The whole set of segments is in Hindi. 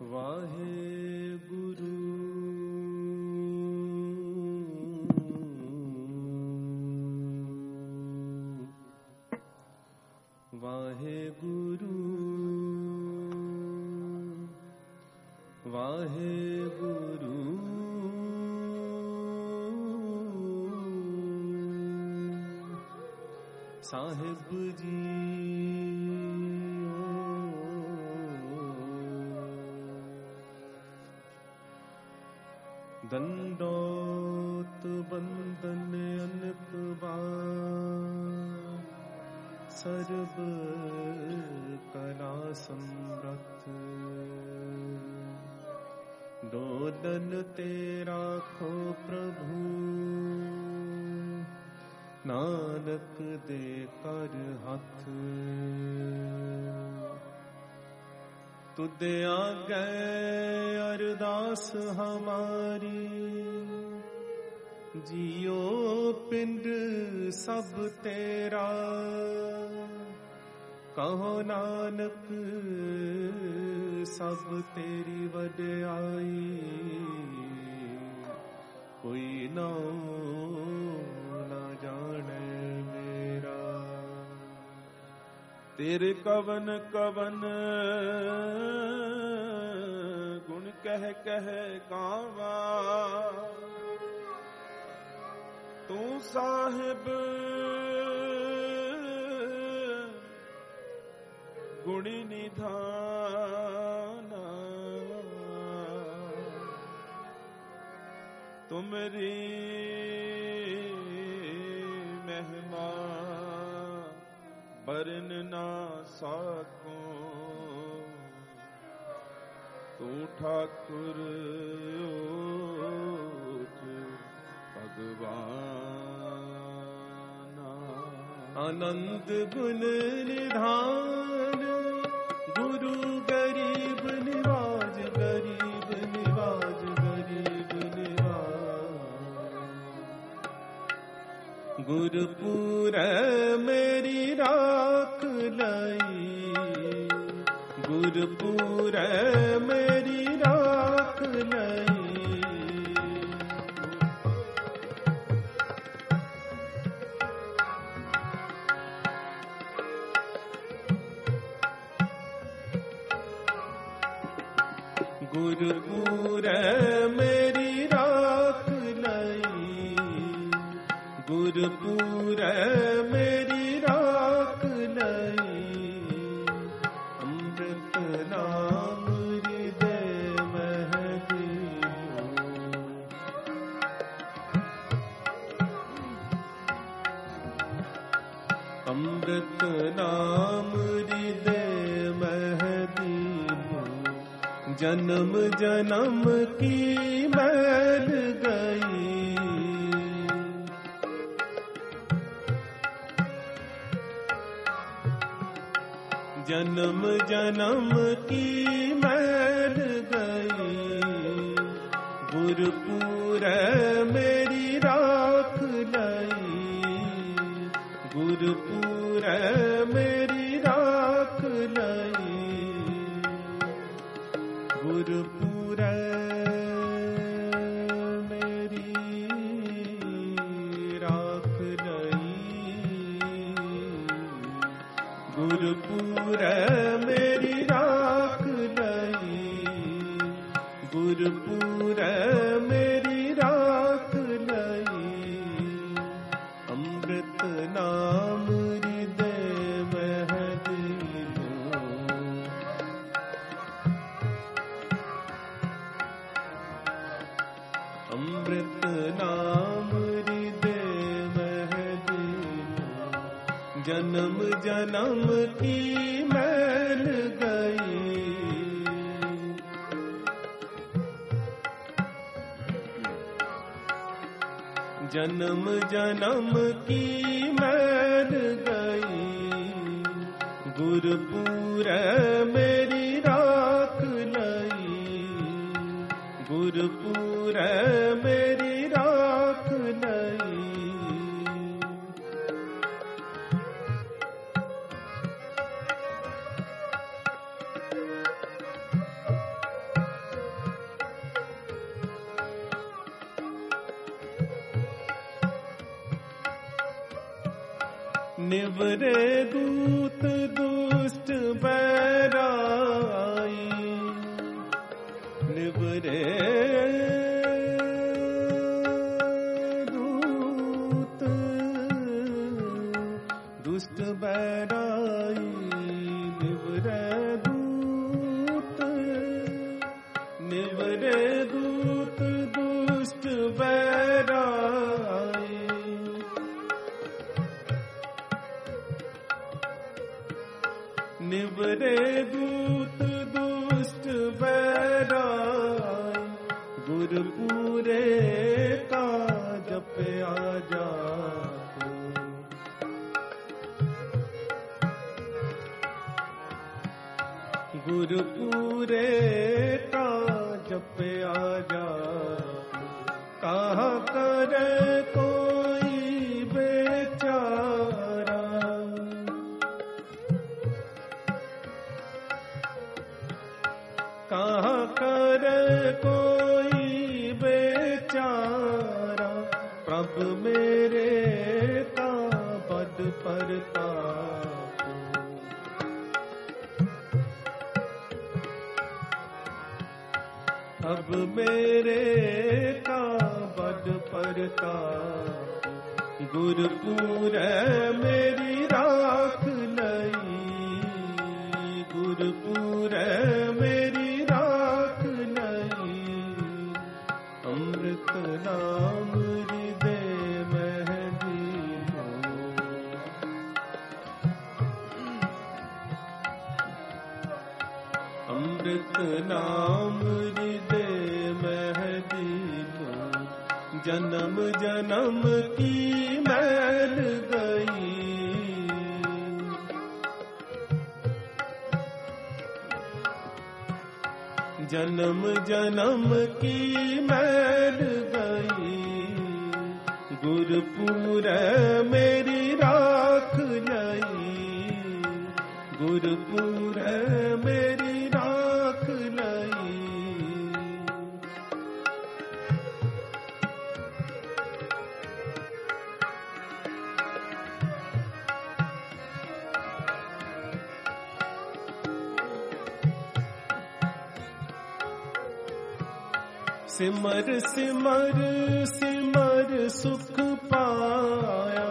वाहे गुरु वाहे गुरु वाहे गुरु साहिब जी दंडोत बंदन अनक बार सर्व कला समरथ डोलन तेरा खो प्रभु नानक दे कर हाथ तुदे आगे अरदास हमारी जियो पिंड सब तेरा कहो नानक सब तेरी वड्याई कोई ना जाने मेरा तेरे कवन कवन गुण कह कह गावा तू साहिब गुणी निधाना तुमरी महिमा बरन ना साको तू ठाकुर भगवान आनंद गुण निधान गुरु गरीब निवाज गरीब निवाज गरीब निवाज गुरपुर मेरी राख लाई गुरपुर मेरी राख लाई गुरपुर मेरी राख लाई गुरपुर मेरी राख लाई अमृत नाम हृदय महदी अमृत नाम हृदय महदी जन्म जन्म की मैल गई जन्म जन्म की मैल गई गुरपुर मेरी राख लाई गुरपुर मेरी राख लाई गुरपुर मेरी राख लाई गुरपुर मेरी राख लाई गुरपुर मेरी राख लाई अमृत नाम हृदय महदी अमृत नाम हृदय महदी जन्म जन्म की मैल गई जन्म जन्म की मैल गई गुरपुर मेरी राख लाई गुरपुर मेरी राख लाई निवरे दूत दुष्ट बैराई, निवरे दूत दुष्ट बैराई, निवरे दूत, निवरे दूत दुष्ट बैराई, निवरे दूत दुष्ट बैराई, गुरपुरे का जपया जापो, गुरपुरे का जपया जापो, कहा करे कोई बेचारा, कहा करे कोई बेचारा, प्रभु मेरे का बद परताप, अब मेरे का बद परताप, गुरपुर मेरी राख लई, गुरपुर मेरी राख लई, अमृत नाम हृदय महदी हो, अमृत नाम हृदय महदी हो, जन्म जन्म की मैल गई, जन्म जन्म की मैल गई, गुरपुर मेरी राख लई, गुरपुर मेरी राख लई, सिमर सिमर सिमर सुख पाया,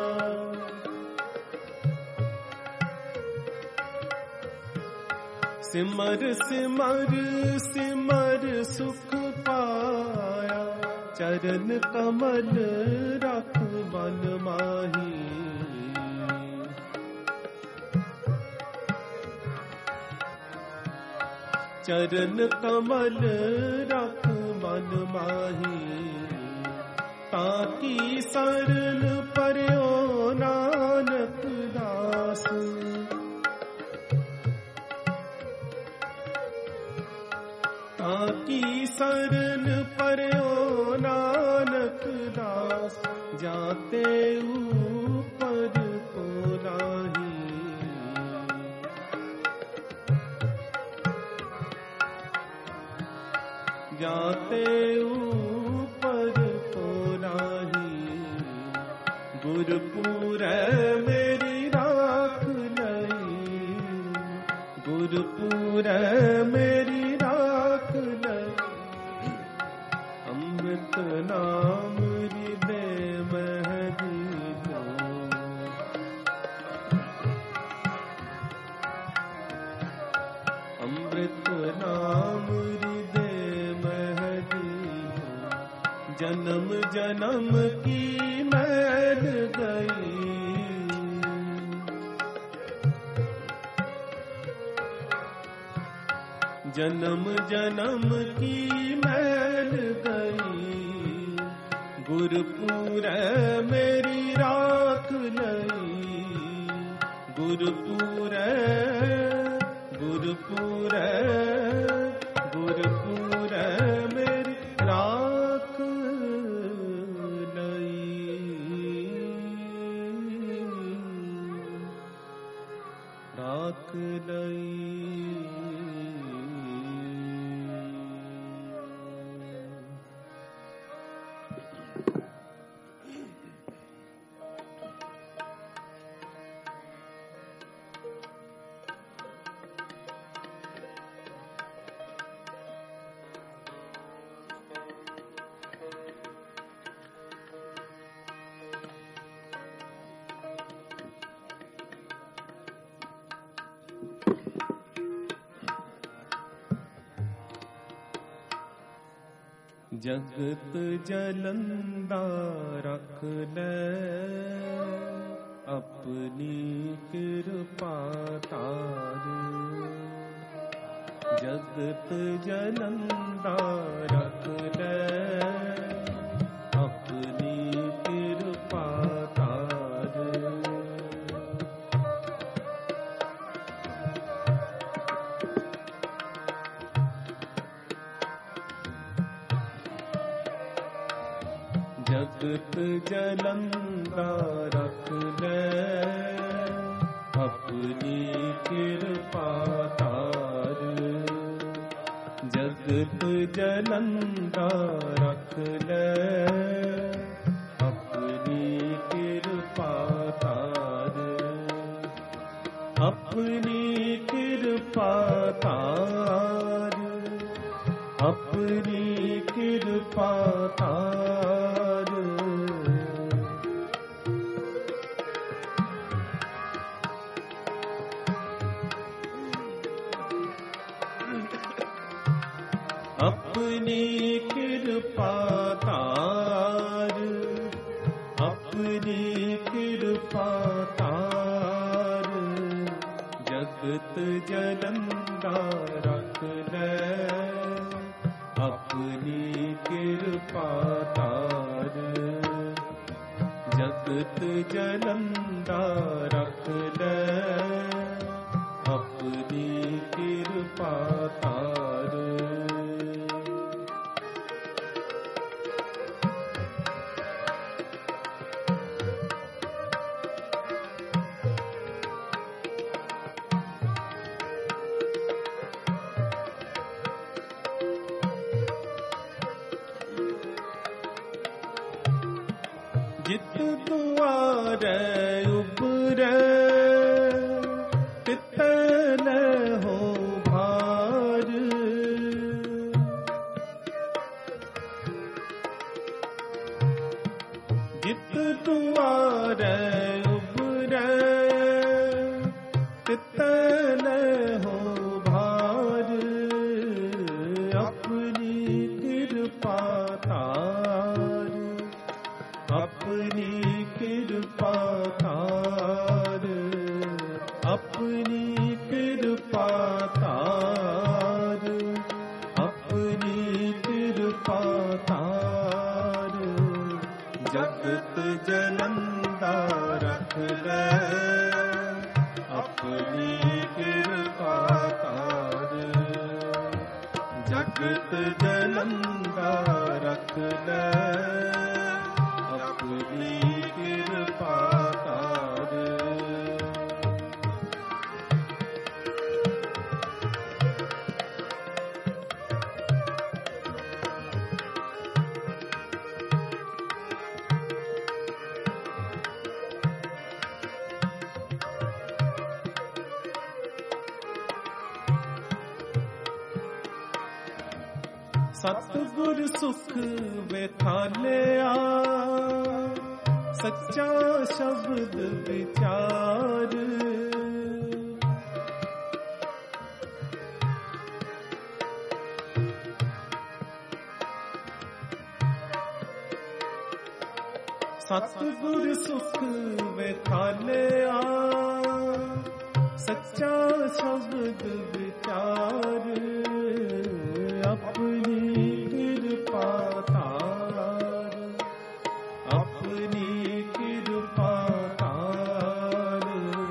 सिमर सिमर सिमर सुख पाया, चरण कमल रख मन माही, चरण कमल रख मन माही, ताकि शरण पर्यो नानक दास, ताकि शरण पर्यो नानक दास, जाते ऊपर को नाही, जाते ऊपर को नाही, गुरपुर मेरी राख लई, गुरपुर मेरी राख लई, अमृत नाम हृदय महदी हो, अमृत नाम हृदय महदी हो, जन्म जन्म की मैल गई, जन्म जन्म की मैल गई, गुरपुर मेरी राख लई, गुरपुर गुरपुर गुरपुर मेरी राख लई, राख लई। जगत जलंदा रख ले अपनी कृपा तार। जगत जलंदा रख ले अपनी कृपा तार। जगत जलंदा रख ले अपनी कृपा तार। जगत जलंदा रख ले अपनी कृपा तार। अपनी कृपा तार। अपनी कृपा तार। अपनी कृपा तार। अपनी कृपा तार। जगत जलंदा रख ले अपनी कृपा तार। जगत जलंदा रख ले अपनी कृपा तार। जित दुआरे उबरे तित न हो भार। जित दुआरे उबरे तित न हो भार। अपनी कृपा तार। अपनी कृपा तार। अपनी कृपा तार। अपनी कृपा तार। जगत जलंदा रख ले अपनी कृपा तार। जगत जलंदा रख ले अपनी कृपा तार। सतगुर सुख विथालिया सच्चा शब्द विचार। सतगुर सुख विथालिया सच्चा शब्द विचार। अपनी कृपा तार। अपनी कृपा तार।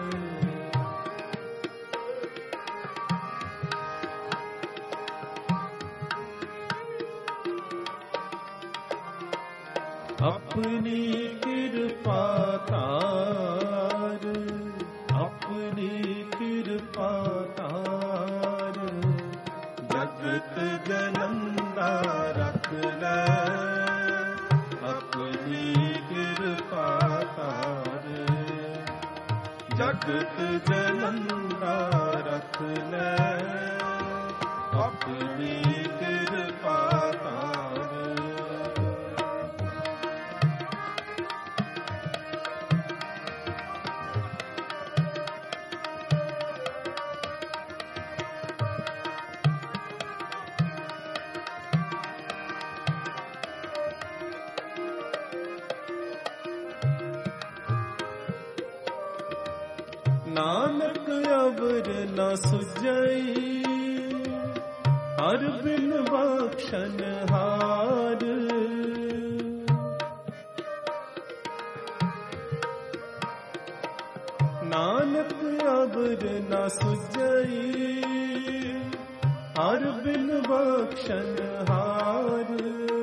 अपनी कृपा तार। अपनी कृपा तार। जगत जलंदा रख ले अपनी कृपा तार। जगत जलंदा रख ले अपनी कृपा तार। नानक अवर न सुझई हर बिन बख्शन हार। नानक अवर न सुझई हर बिन बख्शन हार।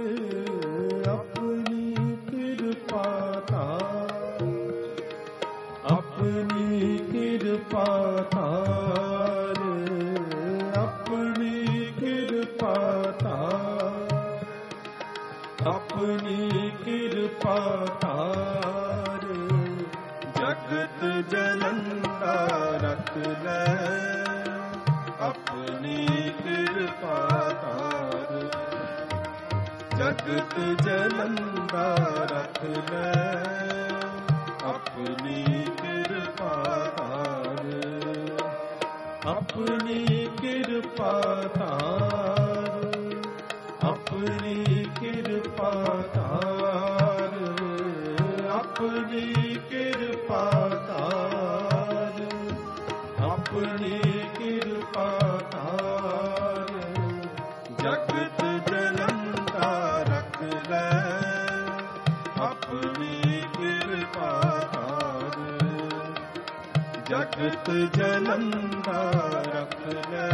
अपनी कृपा तार, अपनी कृपा तार, अपनी कृपा तार, अपनी कृपा तार। जगत जलंदा रख ले अपनी कृपा तार। जगत जलंदा रख ले अपनी कृपा तार। अपनी कृपा तार, अपनी कृपा तार, अपनी कृपा तार, अपनी कृपा तार। जगत जलंदा रख ले अपनी कृपा तार। जगत जलंदा रख ले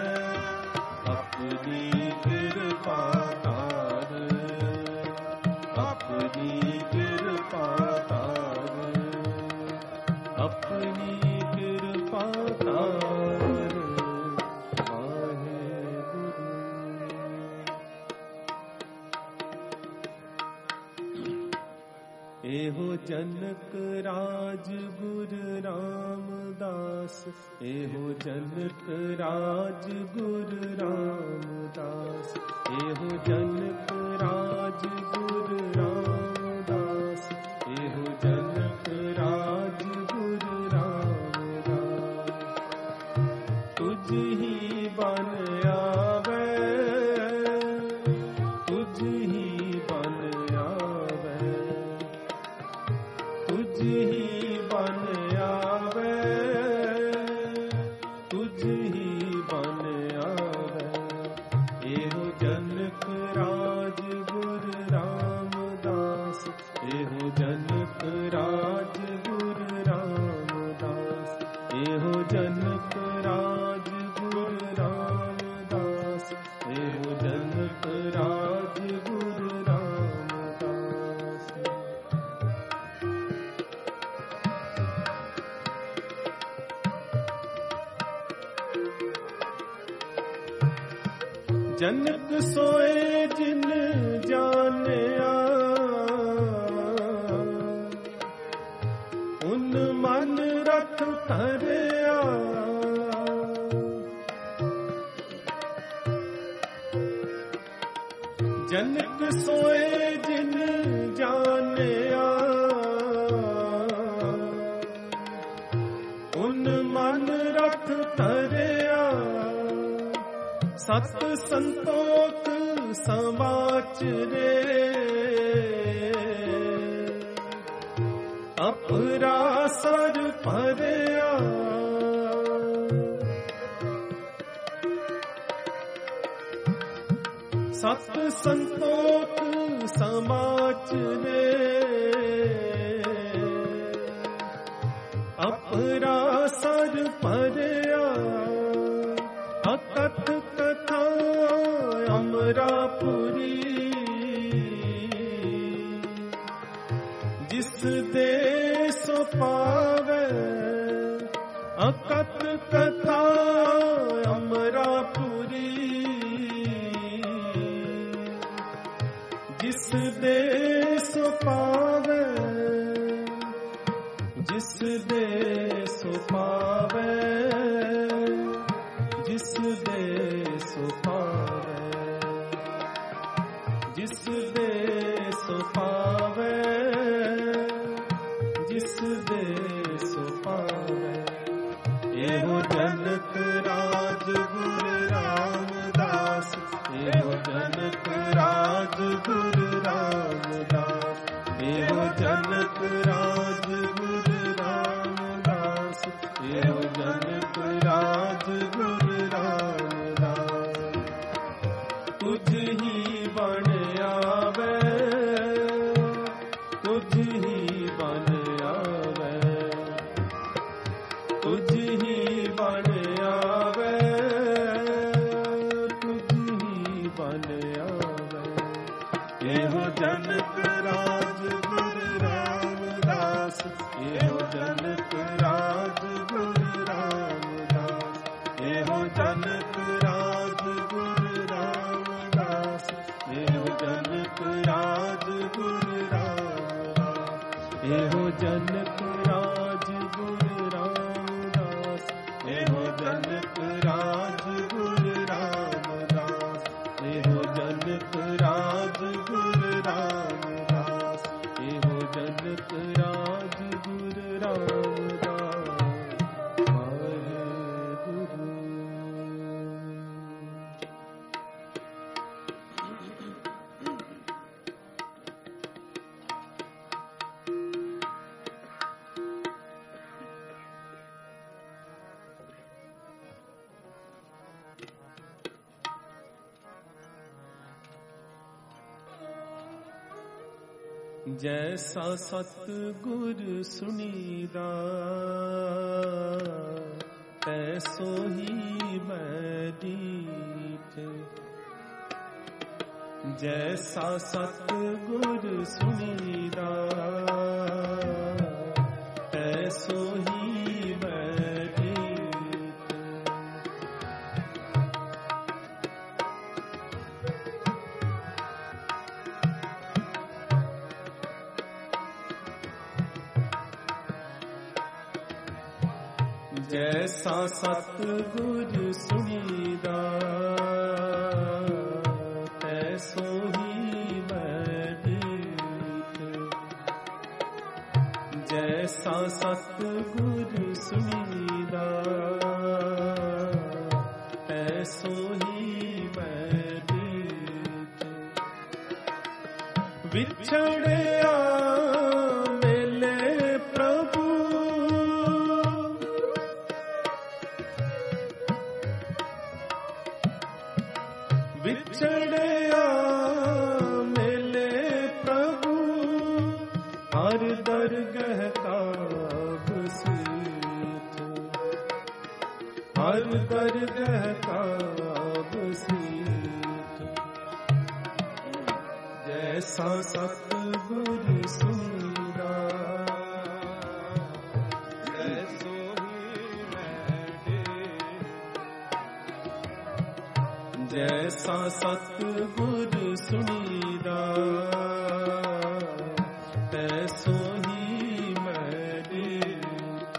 अपनी कृपा तार। अपनी कृपा तार, अपनी कृपा तार। एहो जनक राज गुर रामदास। एहो जनक राज गुर रामदास। एहो जनक राज गुर रामदास। एहो जनक राज गुर रामदास। तुझ ही बन आवे, तुझ ही बन आवे, तुझ ही बन आवे, तुझ ही बन आवे। एहो जनक राज गुर रामदास। एहो जनक राज गुर रामदास। एहो जनक राज गुर रामदास। एहो जनक राज गुर रामदास। जनक सोए जिन जानिया, उन मन रख धरिया। जनक सोए जिन जानिया, उन मन रख धरिया। सत संतोख समाचरे, अपरा सर भरिया। सत संतोख समाचरे, अपरा सर भरिया। अकथ कथा अमरापुरी, जिस दे सो पावे। अकथ कथा अमरापुरी, जिस दे सो पावे। जिस दे सो पावे, जिस दे सो पावे। जिस दे सो पावे, जिस दे सो पावे। एहो जन तुझ ही बन आवे, तुझ ही बन आवे, तुझ ही बन आवे, तुझ ही बन आवे। एहो जनक राज गुरु रामदास, एहो जनक राज गुरु रामदास, एहो जनक राज गुरु रामदास, एहो जनक राज गुरु रामदास, एहो जनक राज गुरु रामदास, एहो जनक राज गुरु रामदास, एहो जनक राज गुरु रामदास, एहो जनक राज गुरु रामदास। वाहेगुरु। जैसा सतगुर सुनीदा, तैसो ही मैं दीठे। जैसा सतगुर सुनीदा, तैसो ही मैं दीठे। जैसा सतगुर सुनीदा, तैसो ही मैं दीठे। जैसा सतगुर सुनीदा, तैसो ही मैं दीठे। बिछड़िया बिछड़िया मिले प्रभु, हर दरगह का बसीठ, हर दरगह का बसीठ। जैसा सतगुर सुनीदा, तैसो ही मैं दीठे। जैसा सतगुर सुनीदा, तैसो ही मैं दीठे।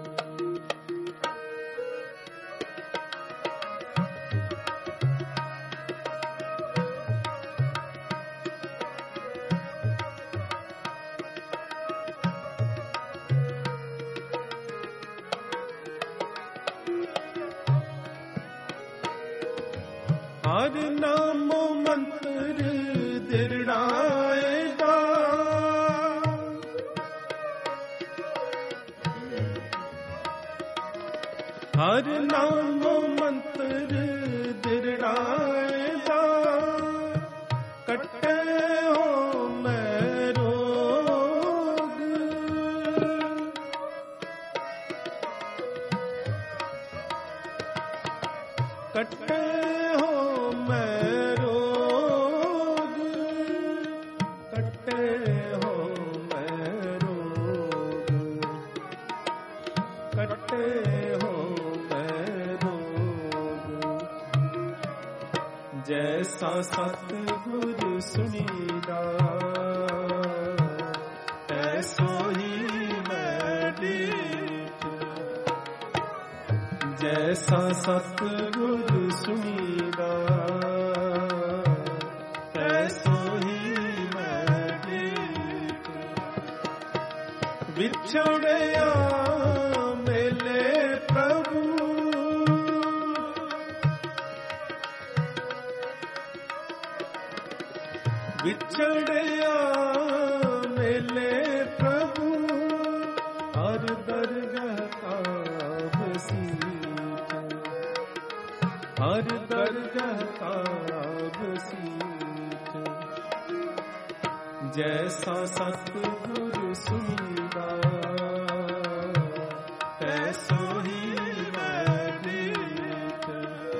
हर नामो मंत्र दिरड़ाएगा, हर नामो मंत्र दिरड़ाएगा। कट्टे हो मैं रोग, कट्टे हो मैं रोग, कट्टे हो मैं रोग, कट्टे हो मैं रोग। जैसा सतगुर सुनीदा, तैसो ही मैं दीठे। जैसा सतगुर सुनीदा, तैसो ही मैं दीठे। बिछड़िया मिले प्रभु, बिछड़िया मिले प्रभु, हर दरगह का बसीठ, ਹਰ ਦਰਗਹ ਕਾ ਬਸੀਠ। ਜੈਸਾ ਸਤਿਗੁਰ ਸੁਣੀਦਾ ਤੈਸੋ ਹੀ ਮੈਂ ਦੀਠ।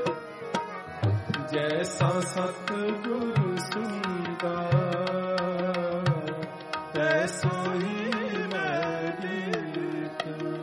ਜੈਸਾ ਸਤਿਗੁਰ ਸੁਣੀਦਾ ਤੈਸੋ ਹੀ ਮੈਂ ਦੀਠ।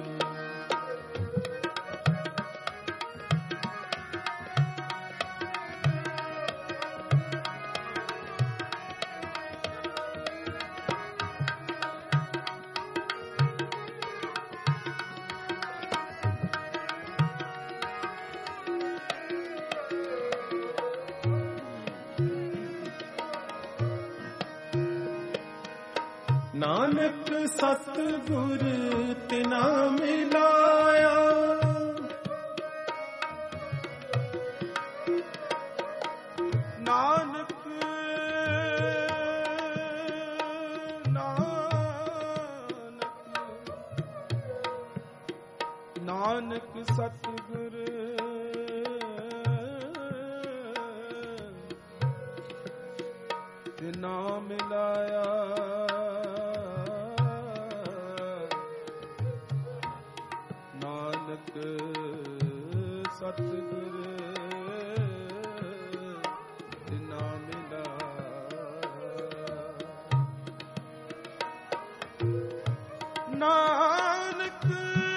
ਨਾਨਕ ਸਤਿਗੁਰ ਤਿਨਾ ਮਿਲਾਇਆ, ਨਾਨਕ ਨਾਨਕ ਸਤਿਗੁਰ ਤਿਨਾ ਮਿਲਾਇਆ। ਸਤਿਗੁਰ ਤਿਨਾ ਮਿਲਾਇਆ। ਨਾਨਕ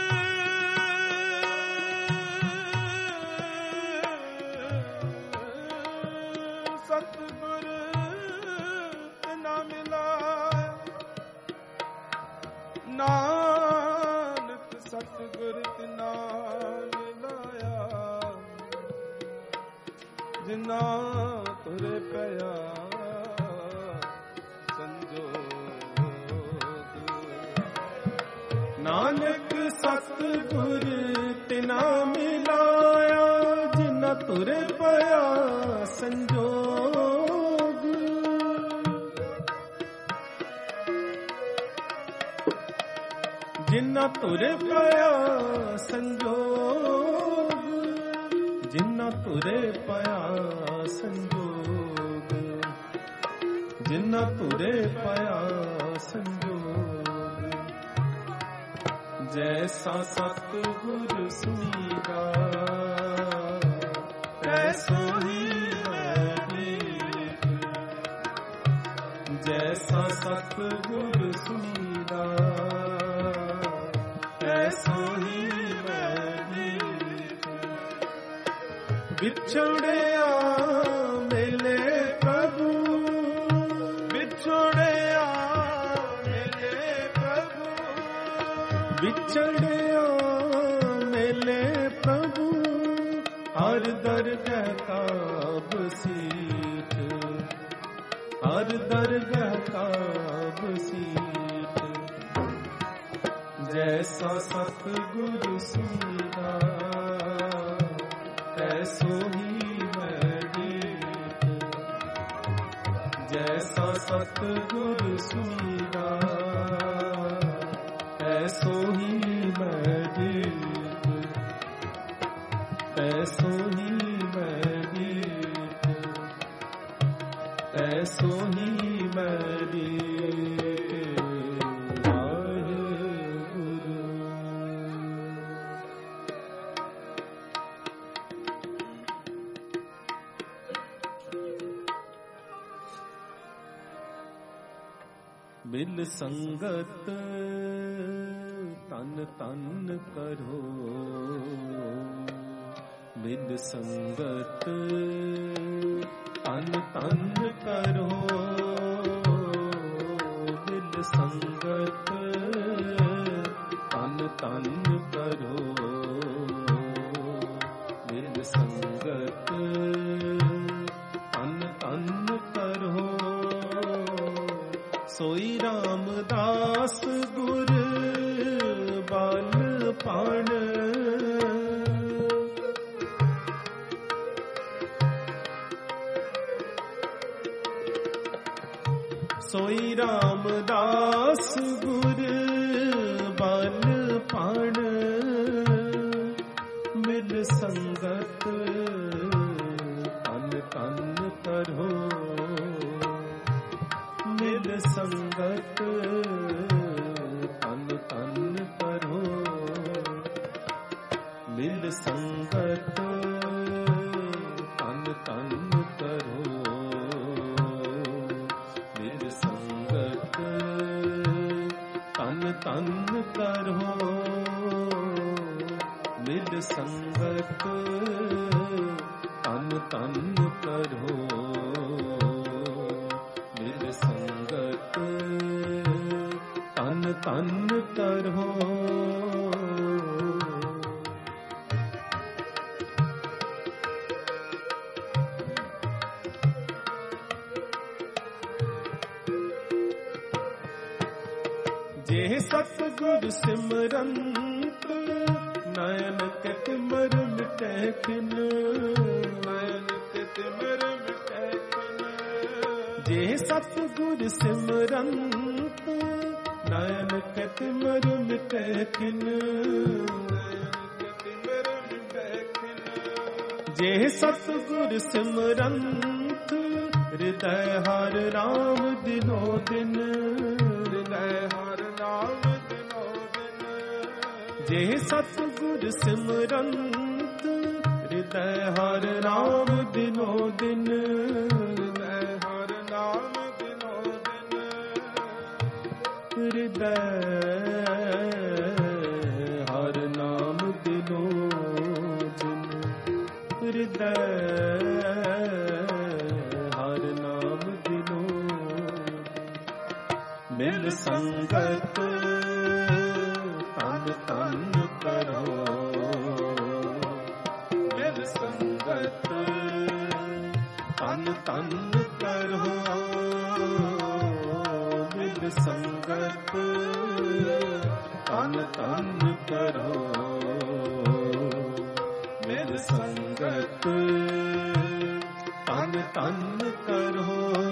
ਸਤਿਗੁਰ ਤਿਨਾ ਮਿਲਾਇਆ। ਨਾਨਕ ਸਤਿਗੁਰ ਤਿਨਾ ਜਿਨਾ ਤੁਰੇ ਪਿਆ ਸੰਜੋਗ। ਨਾਨਕ ਸਤਿਗੁਰ ਤਿਨਾ ਮਿਲਾਇਆ, ਜਿਨਾ ਤੁਰੇ ਪਿਆ ਸੰਜੋਗ। ਜਿਨਾ ਤੁਰੇ ਪਿਆ ਸੰਜੋਗ। ਜਿਨਾ ਤੁਰੇ ਪਿਆ ਸੰਜੋਗ। ਜਿਨਾ ਤੁਰੇ ਪਿਆ ਸੰਜੋਗ। ਜੈਸਾ ਸਤਿਗੁਰ ਸੁਣੀਦਾ ਤੈਸੋ ਹੀ ਮੈਂ ਦੀਠ। ਜੈਸਾ ਸਤਿਗੁਰ ਸੁਣੀਦਾ ਤੈਸੋ ਹੀ ਮੈਂ ਦੀਠ। ਵਿਛੜਿਆ ਮਿਲੇ ਪ੍ਰਭੂ, ਵਿਛੜਿਆ ਮਿਲੇ ਪ੍ਰਭੂ। ਵਿਛੜਿਆ ਮਿਲੇ ਪ੍ਰਭੂ ਹਰ ਦਰਗਹ ਕਾ ਬਸੀਠ। ਹਰ ਦਰਗਹ ਕਾ ਬਸੀਠ। ਜੈਸਾ ਸਤਿਗੁਰ ਸੁਣੀਦਾ ਤੈਸੋ ਹੀ ਮੈਂ ਦੀਠ। ਜੈਸਾ ਸਤਿਗੁਰ ਸੁਣੀਦਾ ਤੈਸੋ ਹੀ ਮੈਂ ਦੀਠ। ਤੈਸੋ ਹੀ ਮੈਂ ਦੀਠ। ਤੈਸੋ ਹੀ ਮੈਂ ਦੀਠ। ਬਿਨ ਸੰਗਤ ਤਨ ਤਨ ਕਰੋ। ਬਿਨ ਸੰਗਤ ਤਨ ਤਨ ਕਰੋ। ਬਿਨ ਸੰਗਤ ਤਨ ਤਨ ਕਰੋ। ਬਿਨ ਸੰਗਤ ਤਨ ਤਨ ਕਰੋ। ਸੋਈ ਰਾਮਦਾਸ ਗੁਰ ਬਲ ਪਾਣ। ਸੋਈ ਰਾਮਦਾਸ ਗੁਰ ਬਲ ਪਾਣ। ਮਿਲ ਸੰਗਤ तन करो मिल संगत तन तन करो मिल संगत तन तन करो मिल संगत तन तन करो मिल संगत तन तन करो मिल संगत तन तन करो। जे सतगुर सिमरंत नयन के तिमर मिटे खिन नयन के तिमर मिटे खिन जे सतगुर सिमरंत नयन के तिमर मिटे खिन नयन के तिमर मिटे खिन जे सतगुर सिमरंत हृदय हर राम दिनो दिन हृदय हर राम दिनो दिन जे सतगुर सिमरंत हृदय हर राम दिनो दिन हृदय हर नाम दिनो दिन हृदय हर नाम दिनो दिन हृदय हर नाम दिनो मिल संगत तन तन करो मिल संगत तन तन करो मिल संगत तन तन करो मिल संगत तन तन करो।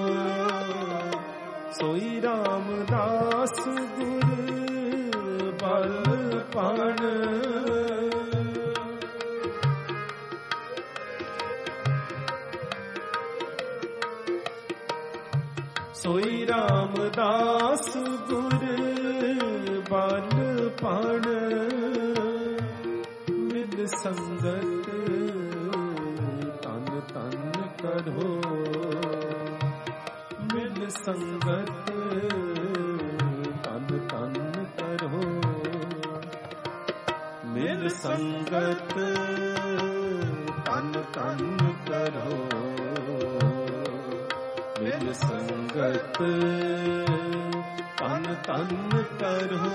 सोई रामदास गुर बल पाण सोई रामदास गुर बल पाण मिल संगत तन तन करो मिल संगत तन तन करो मिल संगत तन तन करो मिल संगत तन तन करो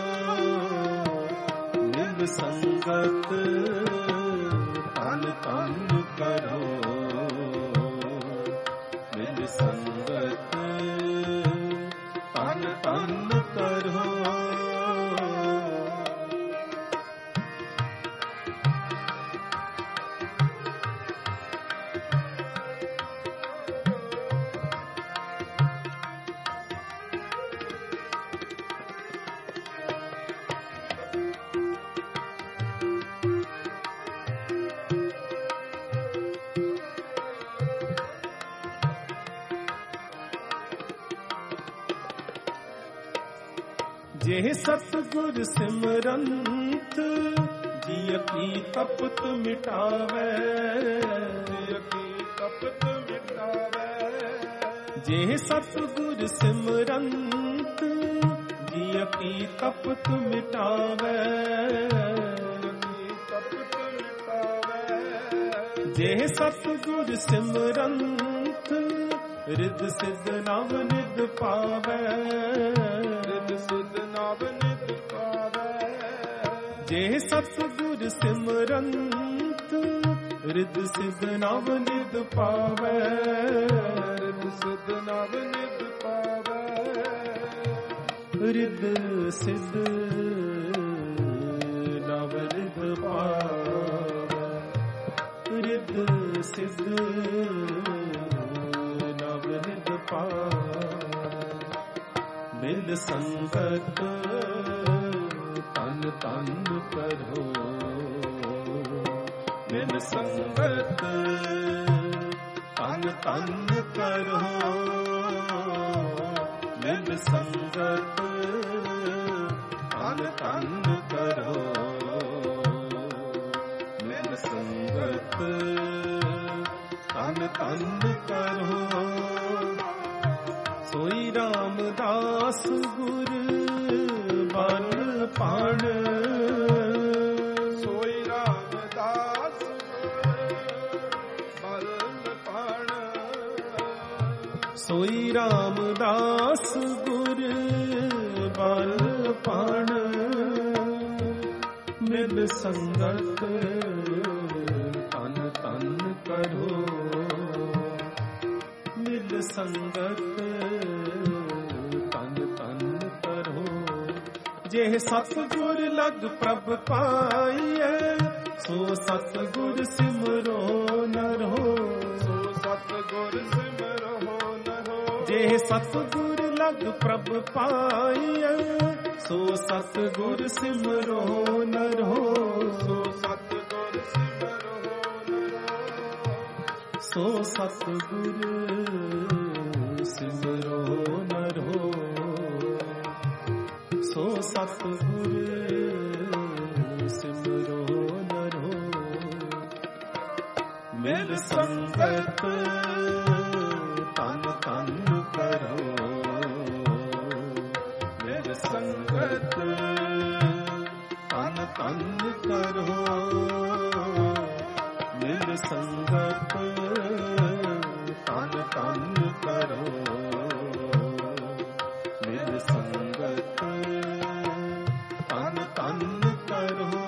मिल संगत तन तन करो मिल संगत तन तन करो। जे सतगुर सिमरंत जिय की तपत मिटावे जिय की तपत मिटावे जे सतगुर सिमरंत जिय की तपत मिटावे तपत मिटावे जे सतगुर सिमरंत रिद सिद्ध नव निध पावे रिद सिद्ध नव निध पावे जे सतगुर सिमरंत रिद सिद्ध नव निध पावे रिद सिद्ध नव निध पावे रिद सिद्ध नव निध पावे रिद सिद्ध नव निध पावे मिल संगत तन तन करो मिल संगत ਤਨ ਤਨ ਕਰੋ ਮਿਲ ਸੰਗਤ ਤਨ ਤਨ ਕਰੋ ਮਿਲ ਸੰਗਤ ਤਨ ਤਨ ਕਰੋ ਸੋਈ ਰਾਮਦਾਸ ਗੁਰ ਬਲ ਪਾਣ ਸੋਈ ਰਾਮਦਾਸ ਬਲ ਪਾਣ ਸੋਈ ਰਾਮਦਾਸ ਗੁਰ ਬਲ ਪਾਣ ਮਿਲ ਸੰਗਤ ਤਨ ਤਨ ਕਰੋ ਮਿਲ ਸੰਗਤ ਤਨ ਤਨ ਕਰੋ ਜੇ ਸਤਿਗੁਰ ਲਗ ਪ੍ਰਭ ਪਾਈਐ ਸੋ ਸਤਿਗੁਰ ਸਿਮਰੋ ਨਰੋ ਸੋ ਸਤਿਗੁਰ ਸਿਮਰੋ ਨਰੋ ਜੇ ਸਤਿਗੁਰ ਲਗ ਪ੍ਰਭ ਪਾਈਐ ਸੋ ਸਤਿਗੁਰ ਸਿਮਰੋ ਨਰੋ ਸੋ ਸਤਿਗੁਰ ਸਿਮਰੋ ਨਰੋ ਸੋ ਸਤਿਗੁਰ ਸਿਮਰੋ ਨਰੋ ਸੋ ਸਤਿਗੁਰ ਸਿਮਰੋ ਨਰੋ ਮਿਲ ਸੰਗਤ ਤਨ ਤਨ ਕਰੋ ਮਿਲ ਸੰਗਤ ਤਨ ਤਨ ਕਰੋ ਮਿਲ ਸੰਗਤ ਤਨ ਤਨ ਕਰੋ ਮਿਲ ਸੰਗਤ ਤਨ ਤਨ ਕਰੋ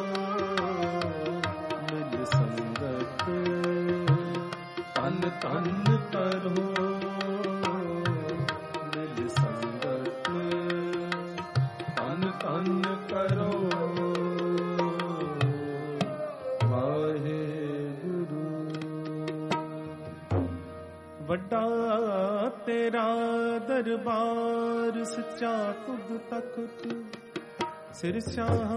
ਮਿਲ ਸੰਗਤ ਤਨ ਤਨ ਕਰੋ ਮਿਲ ਸੰਗਤ ਤਨ ਤਨ ਕਰੋ ਵੱਡਾ ਤੇਰਾ ਦਰਬਾਰ ਸੱਚਾ ਤੁਧ ਤਖਤ ਸਿਰ ਸ਼ਾਹ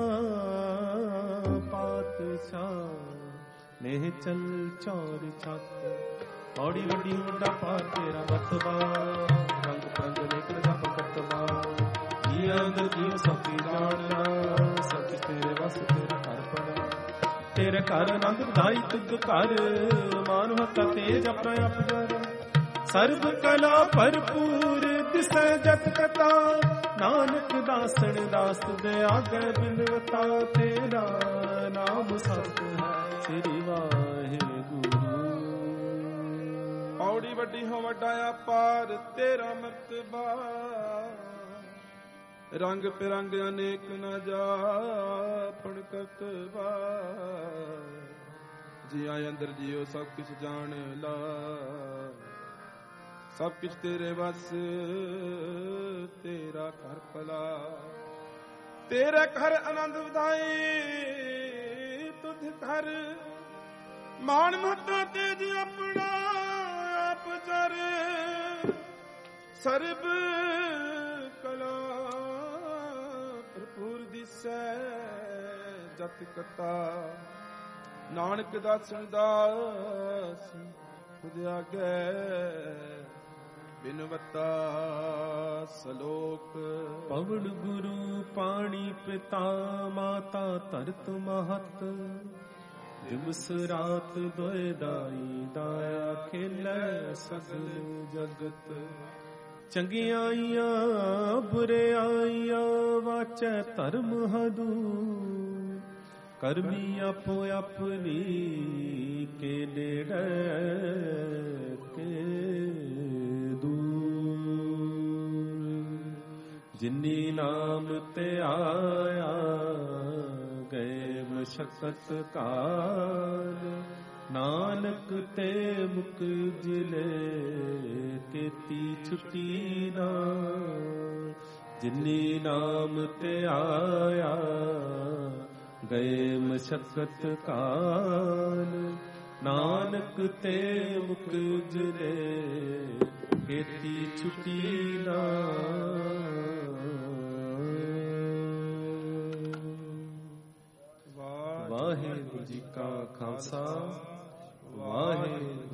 ਪਾਤਸ਼ਾਹ ਨੇਹ ਚਲ ਚੌਰ ਛੱਤ ਔੜੀ ਵੱਡੀ ਵੱਡਾ ਪਾਰ ਤੇਰਾ ਮਤਬਾ ਰੰਗ ਪੰਗ ਨੇਕਰ ਦਾ ਪਕਤਬਾ ਜੀ ਅੰਦਰ ਜੀਵ ਸਤੀ ਜਾਣਨਾ ਸੱਚ ਤੇਰੇ ਵਸ ਤੇਰਾ ਘਰ ਪੜਾ ਤੇਰੇ ਘਰ ਆਨੰਦ ਵਧਾਈ ਤੁਧ ਘਰ ਮਾਨੁ ਹੱਥਾ ਤੇਜ ਆਪਣਾ ਆਪ ਜਰ ਸਰਬ ਕਲਾ ਭਰਪੂਰ ਦਿਸੈ ਜਤ ਕਤਾ ਨਾਨਕ ਦਾਸਣ ਦਾਸ ਦੇ ਆਗੇ ਬਿਨਵਤਾ ਤੇਰਾ ਨਾਮ ਸਤ ਹੈ ਸ੍ਰੀ ਵਾਹਿਗੁਰੂ ਔੜੀ ਵੱਡੀ ਹੋ ਵੱਡਾ ਅਪਾਰ ਤੇਰਾ ਮਰਤਬਾ ਰੰਗ ਬਿਰੰਗ ਅਨੇਕ ਨ ਜਾਪਣ ਕਤਬਾ ਜੀ ਆਏ ਅੰਦਰ ਜੀਓ ਸਭ ਕੁਛ ਜਾਣ ਲਾ ਸਭ ਕੁਛ ਤੇਰੇ ਵਸ ਤੇਰਾ ਘਰ ਭਲਾ ਤੇਰੇ ਘਰ ਆਨੰਦ ਵਧਾਈ ਤੁਧ ਘਰ ਮਾਣ ਮਹੱਤਾ ਤੇਜ ਆਪਣਾ ਆਪ ਚਰ ਸਰਬ ਕਲਾ ਭਰਪੂਰ ਦਿਸੈ ਜਤ ਕਤਾ ਨਾਨਕ ਦਾਸਨ ਦਾਸ ਖੁਦ ਆਗੇ ਬਿਨਵਤਾ ਸਲੋਕ ਪਵਨ ਗੁਰੂ ਪਾਣੀ ਪਿਤਾ ਮਾਤਾ ਧਰਤ ਮਹਤ ਦਿਵਸ ਰਾਤ ਦੋਇ ਦਾਈ ਦਾਇਆ ਖੇਲੇ ਸਗਲ ਜਗਤ ਚੰਗਿਆਈਆਂ ਬੁਰਿਆਈਆਂ ਵਾਚੈ ਧਰਮ ਹਦੂ ਕਰਮੀ ਆਪੋ ਆਪਣੀ ਕੇ ਨੇੜੇ ਕੇ ਜਿਨੀ ਨਾਮ ਤੇ ਆਇਆ ਗਏ ਮਸ਼ਕਤ ਕਾਲ ਨਾਨਕ ਤੇ ਮੁਕ ਜਿਲੇ ਕੀਤੀ ਛੁੱਟੀ ਨਾ ਜਿਨੀ ਨਾਮ ਤੇ ਆਇਆ ਗਏ ਮਸ਼ਕਤ ਕਾਲ ਨਾਨਕ ਤੇ ਮੁਕ ਜਿਲੇ ਕੀਤੀ ਛੁੱਟੀ ਨਾ ਵਾਹਿਗੁਰੂ ਜੀ ਕਾ ਖਾਲਸਾ ਵਾਹਿਗੁਰੂ